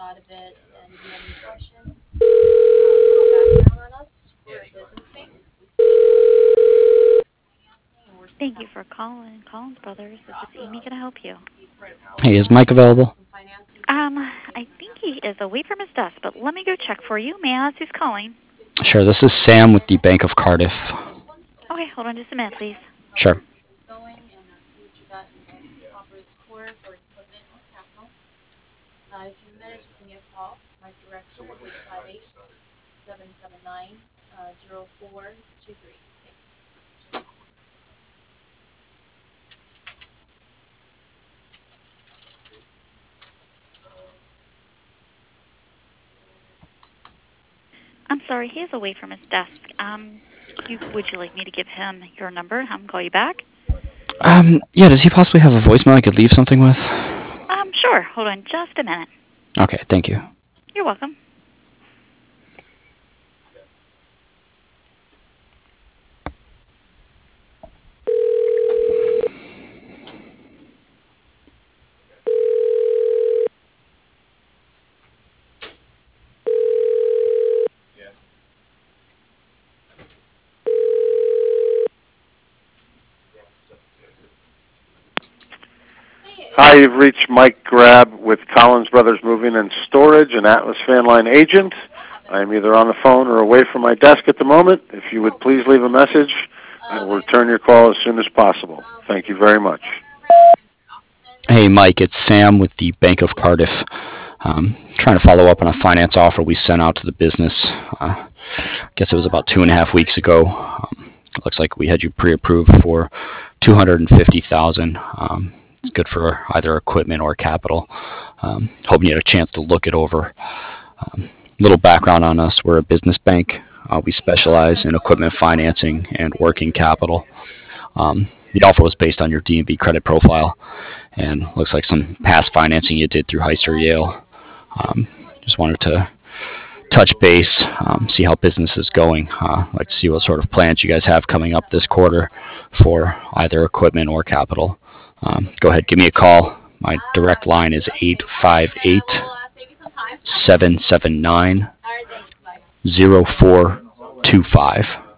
Thank you for calling Collins Brothers. This is Amy. Can I help you? Hey, is Mike available? I think he is away from his desk, but let me go check for you. May I ask who's calling? Sure, this is Sam with the Bank of Cardiff. Okay, hold on just a minute, please. Sure. I'm sorry, he is away from his desk. Would you like me to give him your number? Have him call you back? Yeah, does he possibly have a voicemail I could leave something with? Sure. Hold on just a minute. Okay, thank you. You're welcome. Hi, you've reached Mike Grab with Collins Brothers Moving and Storage, an Atlas Fan Line agent. I am either on the phone or away from my desk at the moment. If you would please leave a message, I will return your call as soon as possible. Thank you very much. Hey, Mike, it's Sam with the Bank of Cardiff. Trying to follow up on a finance offer we sent out to the business. I guess it was about 2.5 weeks ago. It looks like we had you pre-approved for $250,000. It's good for either equipment or capital. Hoping you had a chance to look it over. Little background on us: we're a business bank. We specialize in equipment financing and working capital. The offer was based on your D&B credit profile, and looks like some past financing you did through Heister Yale. Just wanted to touch base, see how business is going. Like to see what sort of plans you guys have coming up this quarter for either equipment or capital. Go ahead, give me a call. My direct line is 858-779-0425.